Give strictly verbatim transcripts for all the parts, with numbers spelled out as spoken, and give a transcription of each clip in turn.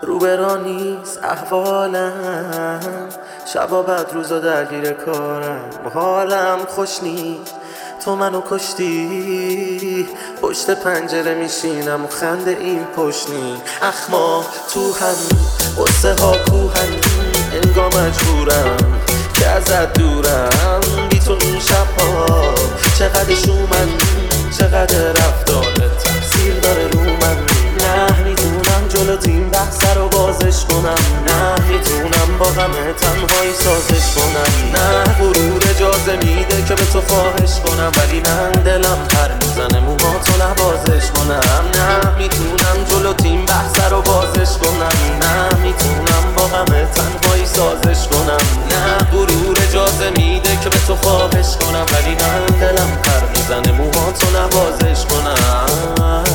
روبرا نیست احوالم، شبا بعد روزا درگیر کارم، حالم خوش نیست. تو منو کشتی، پشت پنجره میشینم و خنده این پشنی. اخما تو هم قصه ها کوهن، انگار مجبورم که ازت دورم. بی تو این شبها چقدر شومن، چقدر رفتارت تاثیر داره رو من. نه میتونم جلوت این بحث رو بازش کنم، نه میتونم با غم تنهایی سازش کنم. نه غرور اجازه میده که به تو خواهش کنم، ولی من دلم پر میزنه موهاتو نبازش کنم. نه میتونم جلوت این بحث رو بازش کنم، نه میتونم با غم تنهایی سازش کنم. نه غرور اجازه میده که به تو خواهش کنم، ولی من دلم پر میزنه موهاتو نبازش کنم.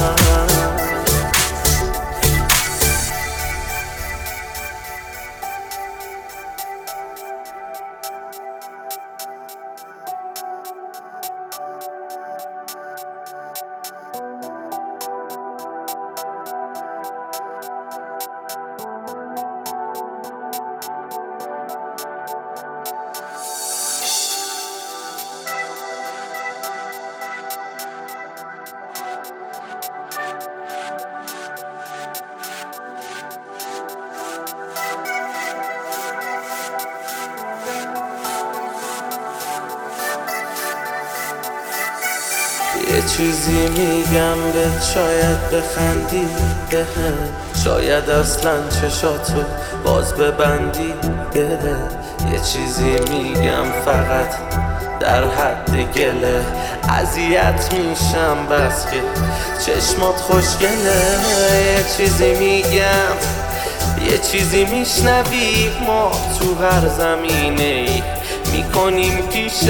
یه چیزی میگم به شاید بخندی بهم، شاید اصلا چشاتو باز ببندی گله. یه چیزی میگم فقط در حد گله، اذیت میشم بس که چشمات خوشگله. یه چیزی میگم یه چیزی میشنوی، ما تو هر زمینه ای میکنیم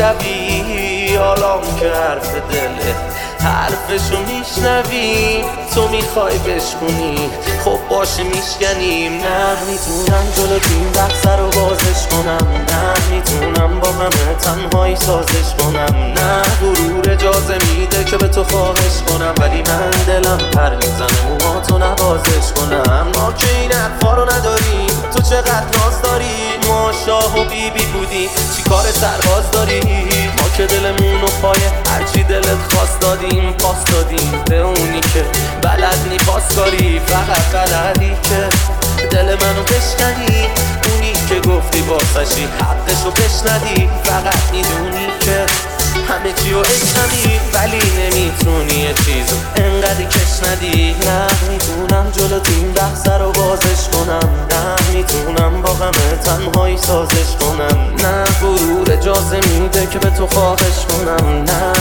پیشروی. حالا که حرف دله حرفشو میشنویم، تو میخوای بشکنی خب باشه میشکنیم. نه میتونم جلوت این بحث رو بازش کنم، نه میتونم با همه تنهایی سازش کنم. نه غرور اجازه میده که به تو خواهش کنم، ولی من دلم پر میزنه موهاتو نبازش کنم. ما که این حرفا رو نداریم، تو چقدر ناز داری. ما شاه و بی بی بودیم، چی کار سرباز داری؟ ما که دلمون و پای هرچی دلت خواست دادیم، پاس دادیم به اونی که بلد نی پاس کاری. فقط بلدی که دل منو بشکنی، اونی که گفتی باسشی حقشو بشندی. فقط میدونی که همه چی رو اشنمی، ولی نمیتونی یه چیزو انقدر کش ندی. نه میتونم جلوت این بحث رو بازش کنم، نه میتونم با غم تنهایی سازش کنم. نه غرور اجازه میده که به تو خواهش کنم، نه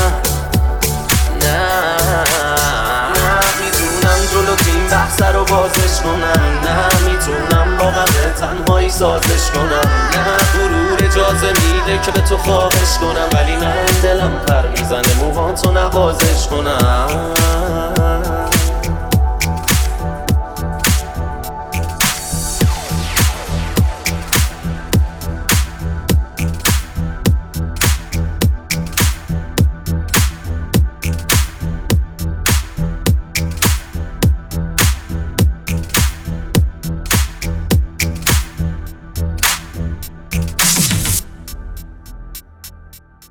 نه نه میتونم جلوت این بحث رو بازش کنم، نه میتونم با غم تنهایی سازش کنم. نه غرور اجازه میده که به تو خواهش کنم، ولی من دلم پر میزنه موهاتو نبازش کنم.